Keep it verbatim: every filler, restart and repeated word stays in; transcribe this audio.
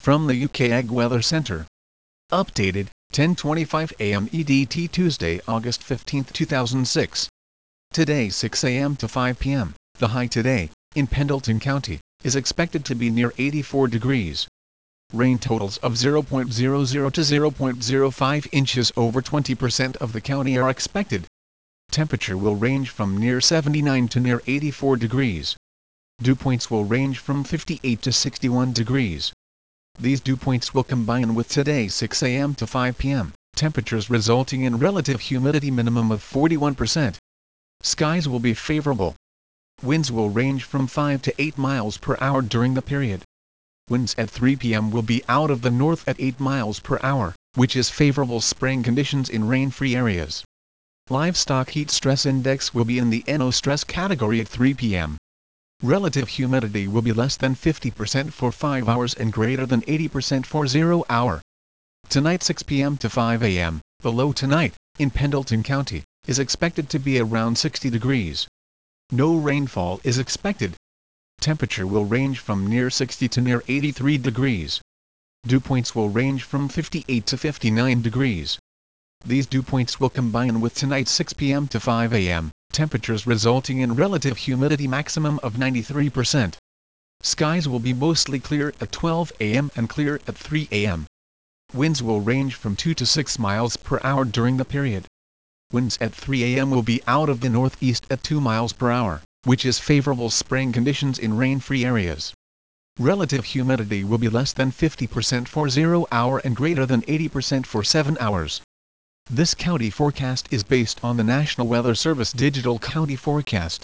From the U K Ag Weather Centre. Updated, ten twenty-five a m E D T Tuesday, August fifteenth two thousand six. Today six a m to five p m, the high today, in Pendleton County, is expected to be near eighty-four degrees. Rain totals of zero point zero zero to zero point zero five inches over twenty percent of the county are expected. Temperature will range from near seventy-nine to near eighty-four degrees. Dew points will range from fifty-eight to sixty-one degrees. These dew points will combine with today six a m to five p m temperatures, resulting in relative humidity minimum of forty-one percent. Skies will be favorable. Winds will range from five to eight miles per hour during the period. Winds at three p m will be out of the north at eight miles per hour, which is favorable spraying conditions in rain-free areas. Livestock heat stress index will be in the N O stress category at three p m Relative humidity will be less than fifty percent for five hours and greater than eighty percent for zero hour. Tonight six p m to five a m, the low tonight, in Pendleton County, is expected to be around sixty degrees. No rainfall is expected. Temperature will range from near sixty to near eighty-three degrees. Dew points will range from fifty-eight to fifty-nine degrees. These dew points will combine with tonight six p m to five a m temperatures, resulting in relative humidity maximum of ninety-three percent. Skies will be mostly clear at twelve a m and clear at three a m Winds will range from two to six miles per hour during the period. Winds at three a m will be out of the northeast at two miles per hour, which is favorable spraying conditions in rain-free areas. Relative humidity will be less than fifty percent for zero hour and greater than eighty percent for seven hours. This county forecast is based on the National Weather Service Digital County Forecast.